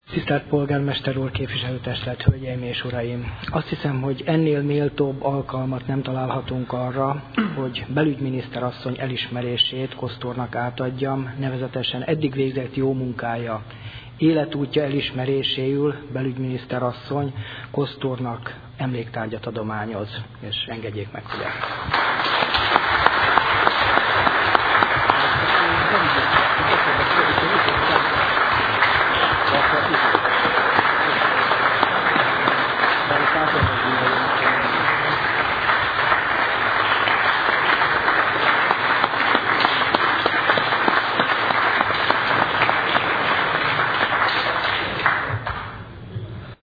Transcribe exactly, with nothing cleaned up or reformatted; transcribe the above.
Tisztelt polgármester úr, képviselőtestület, hölgyeim és uraim! Azt hiszem, hogy ennél méltóbb alkalmat nem találhatunk arra, hogy belügyminiszter asszony elismerését Kosztornak átadjam, nevezetesen eddig végzett jó munkája, életútja elismeréséül belügyminiszter asszony Kosztornak emléktárgyat adományoz, és engedjék meg, hogy ezt.